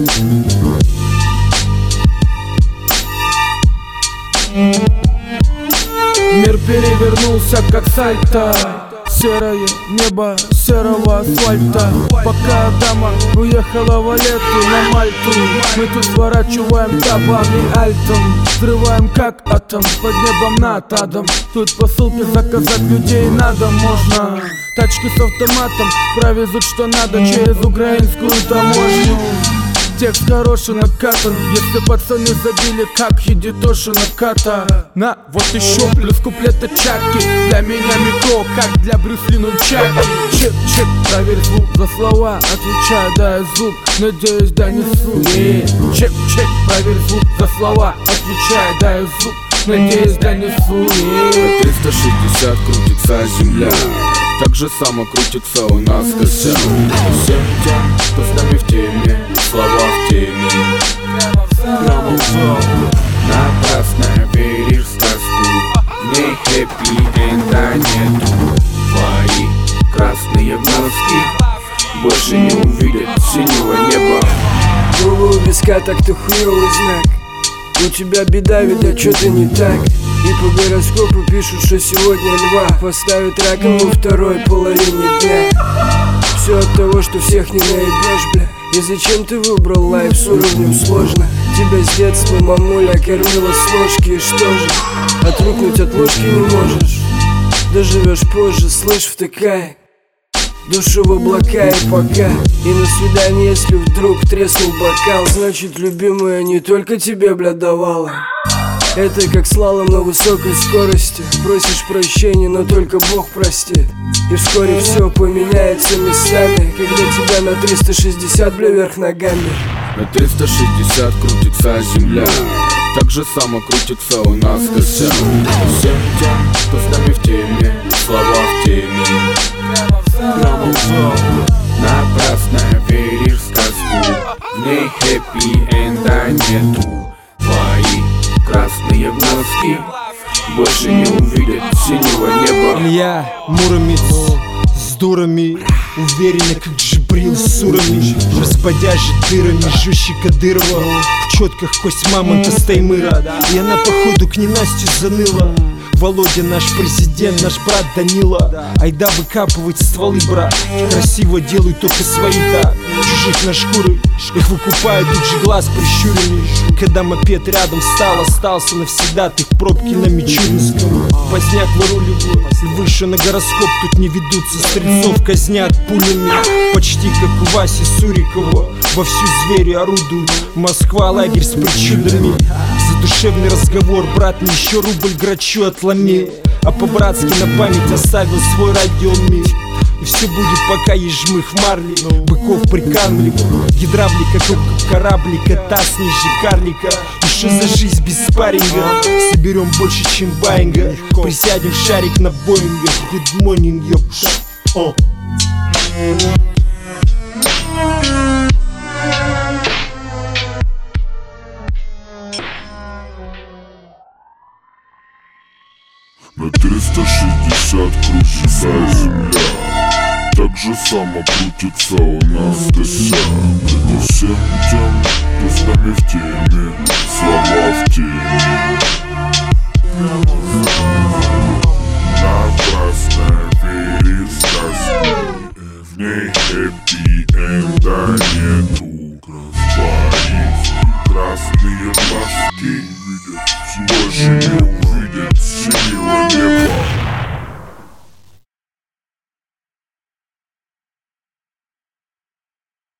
Мир перевернулся как сальто. Серое небо серого асфальта. Пока дама уехала в Валетту на Мальту, мы тут сворачиваем табан и альтом. Взрываем как атом под небом над адом. Тут посылки заказать людей надо можно. Тачки с автоматом провезут что надо через украинскую таможню. Текст хороший накатан, если пацаны забили как Хидитоши Наката. На, вот еще плюс куплета Чаки. Для меня метро, как для Брюсли нунчаки. Чек, проверь звук за слова, отвечаю, дай звук, надеюсь донесу. Чек, проверь звук за слова, отвечаю, дай звук, надеюсь донесу. 360 крутится земля, так же само крутится у нас костяк. Всем тем, кто с нами в теме, слова в теме. Напрасно веришь в сказку, в ней хэппи-энда нету. Твои красные глазки больше не увидят синего неба. Губы у виска, так-то хуёвый знак. У тебя беда, видать, что-то не так. И по гороскопу пишут, что сегодня льва поставят раком во второй половине дня. Все от того, что всех не наебешь, бля. И зачем ты выбрал лайф с уровнем сложно? Тебя с детства мамуля кормила с ложки. И что же, отвыкнуть от ложки не можешь? Доживешь позже, слышь, втыкай душу в облака и пока. И на свидание, если вдруг треснул бокал, значит, любимая не только тебе, бля, давала. Это как слалом на высокой скорости. Просишь прощения, но только Бог простит. И вскоре все поменяется местами, когда тебя на 360, бля, вверх ногами. На 360 крутится земля, так же само крутится у нас костяк. Всем тем, кто с нами в теме, слова в теме. Напрасно веришь в сказку, в ней хэппи-энда нету. Твои красные глазки больше не увидят синего неба. Илья Муромец с дурами, уверенно как Джибрил с урами, разбодяжит дырами, жущий Кадырова. В четках кость мамонта с Таймыра, и она походу к ненастью заныла. Володя наш президент, наш брат Данила. Айда выкапывать стволы, брат. Красиво делают только свои, да. Чужих на шкуры, их выкупают тут же глаз прищуренный. Когда мопед рядом стал, остался навсегда. Ты в пробке на Мичуринском. Поздняк выруливаю, выше на гороскоп тут не ведутся. Стрельцов казнят пулями, почти как у Васи Сурикова. Вовсю звери орудуют, Москва лагерь с причудами. Задушевный разговор, брат, мне еще рубль грачу отломи. А по-братски на память оставил свой радиомир. И все будет, пока есть жмых марли. Быков прикармливаю, гидравлика, как кораблика, таз ниже карлика. И что за жизнь без спарринга? Соберем больше, чем Боинга. Присядем в шарик на Боинга. Good morning, ёп. На 360 крутится земля, так же само крутится у нас косяк. И всем тем, кто с нами в теме, слова в теме. Напрасно веришь в сказку, в ней хэппи-энда нету. Твои красные глазки больше не